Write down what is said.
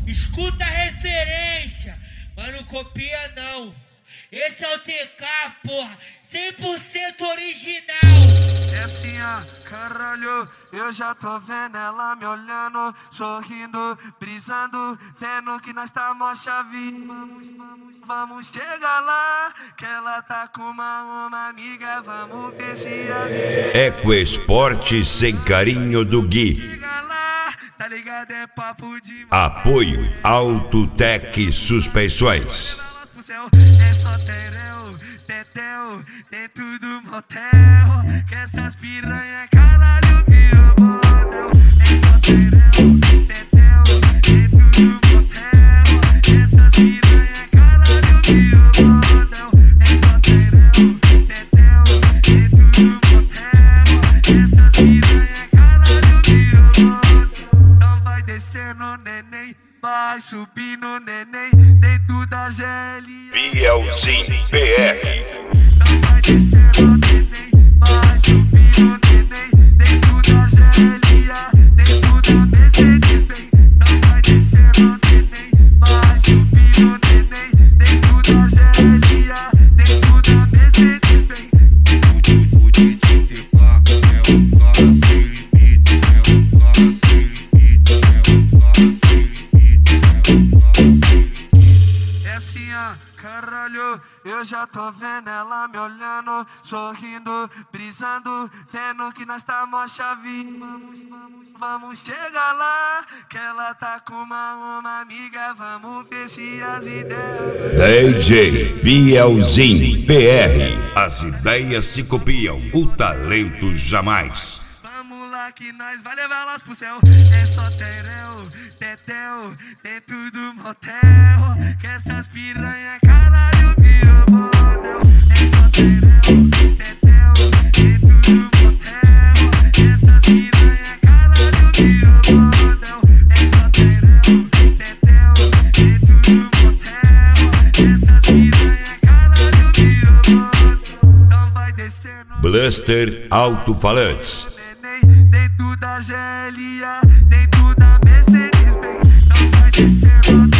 Escuta a referência, mas não copia não. Esse é o TK, porra, 100% original. É assim, caralho, eu já tô vendo ela me olhando, sorrindo, brisando, vendo que nós tá mó chave. Vamos chegar lá, que ela tá com uma amiga, vamos ver se a gente... Ecoesporte sem carinho do Gui. Chega lá, tá ligado, é papo de... Apoio Autotec Suspensões. É só tereu, tetel, dentro do motel, que essas piranha caralho virou bordel. É só tereu, tetel, dentro do motel, que essas piranha caralho virou bordel. É só tereu, tetel, dentro do motel, que essas piranha caralho virou bordel. Então vai descendo, neném, vai subindo, neném, dentro da GL. Bielzinho PR. Então vai descendo, neném, vai subindo, neném, dentro da GLA, dentro da Mercedes Benz. Então vai descendo, neném, vai subindo, neném, dentro da GLA, dentro da Mercedes Benz. O DJ TK é o cara sem limite, é o cara sem limite, é o cara sem limite, é o cara sem limite. É assim, caralho, eu já tô vendo ela me olhando, sorrindo, brisando, vendo que nós tá mó chave. Vamos chegar lá, que ela tá com uma amiga, vamos ver se as ideias... DJ Bielzinho PR. As ideias se copiam, o talento jamais. Vamos lá que nós vai levar elas pro céu. É só tereu, tetel, dentro do motel, que essas piranha caralho virou bordel. É só tereu, tetel, dentro do motel, que essas piranha caralho virou bordel. É só tereu, tetel, dentro do motel, que essas piranha caralho virou bordel. Então vai descendo, Blaster Alto-Falantes. dentro da GLA, dentro da Mercedes Benz. Então vai descendo.